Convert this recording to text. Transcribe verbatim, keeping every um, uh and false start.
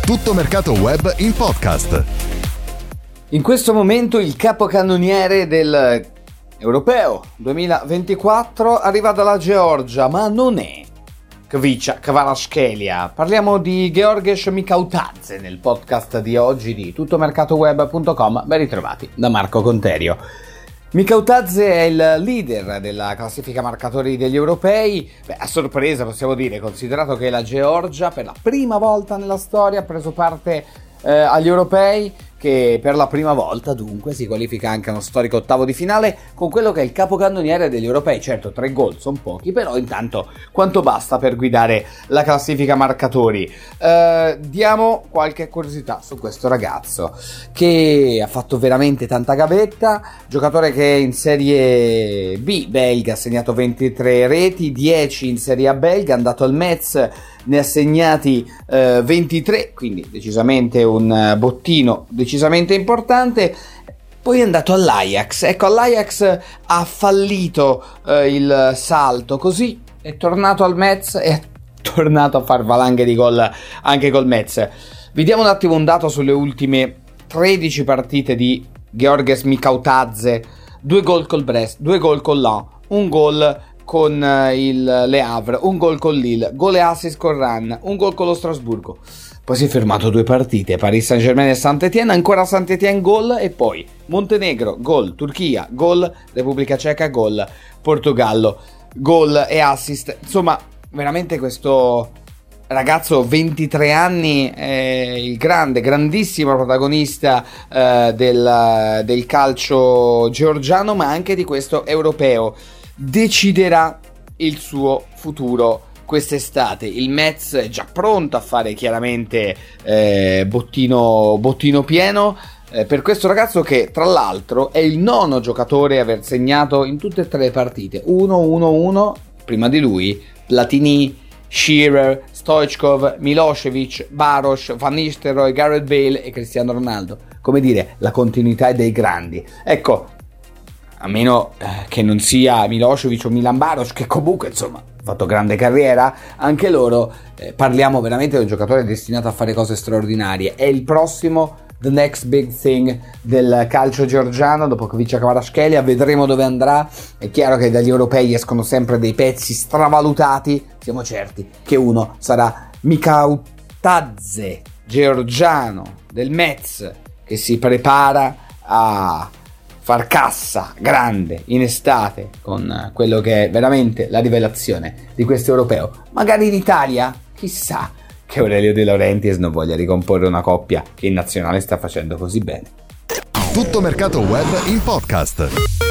Tutto Mercato Web in podcast. In questo momento il capocannoniere del Europeo duemilaventiquattro arriva dalla Georgia, ma non è Khvicha Kvaratskhelia. Parliamo di Georges Mikautadze nel podcast di oggi di tutto mercato web punto com. Ben ritrovati da Marco Conterio. Mikautadze è il leader della classifica marcatori degli europei. Beh, a sorpresa possiamo dire, considerato che la Georgia per la prima volta nella storia ha preso parte eh, agli europei, che per la prima volta dunque si qualifica anche a uno storico ottavo di finale con quello che è il capocannoniere degli europei. Certo, tre gol sono pochi, però intanto quanto basta per guidare la classifica marcatori. Eh, diamo qualche curiosità su questo ragazzo che ha fatto veramente tanta gavetta, giocatore che in Serie B belga ha segnato ventitré reti, dieci in Serie A belga, è andato al Metz, ne ha segnati eh, ventitré, quindi decisamente un uh, bottino decisamente importante. Poi è andato all'Ajax. Ecco, all'Ajax ha fallito eh, il salto, così è tornato al Metz e è tornato a far valanghe di gol anche col Metz. Vediamo un attimo un dato sulle ultime tredici partite di Georges Mikautadze. Due gol col Brest, due gol con l'A, un gol con il Le Havre, un gol con Lille, gol e assist con Rennes, un gol con lo Strasburgo. Poi si è fermato due partite, Paris Saint-Germain e Saint-Étienne, ancora Saint-Étienne gol, e poi Montenegro gol, Turchia gol, Repubblica Ceca gol, Portogallo gol e assist. Insomma, veramente questo ragazzo, ventitré anni, è il grande, grandissimo protagonista eh, del, del calcio georgiano, ma anche di questo europeo. Deciderà il suo futuro quest'estate. Il Metz è già pronto a fare chiaramente eh, bottino, bottino pieno eh, per questo ragazzo, che tra l'altro è il nono giocatore a aver segnato in tutte e tre le partite. uno uno uno, prima di lui Platini, Shearer, Stoichkov, Milosevic, Baros, Van Nistelrooy, Gareth Bale e Cristiano Ronaldo. Come dire, la continuità è dei grandi. Ecco, a meno eh, che non sia Milosevic o Milan Baros, che comunque insomma ha fatto grande carriera anche loro, eh, parliamo veramente di un giocatore destinato a fare cose straordinarie. È il prossimo, the next big thing del calcio georgiano dopo Khvicha Kvaratskhelia. Vedremo dove andrà. È chiaro che dagli europei escono sempre dei pezzi stravalutati, siamo certi che uno sarà Mikautadze, georgiano del Metz, che si prepara a far cassa grande in estate con quello che è veramente la rivelazione di questo europeo. Magari in Italia, chissà che Aurelio De Laurentiis non voglia ricomporre una coppia che in nazionale sta facendo così bene. Tutto Mercato Web in podcast.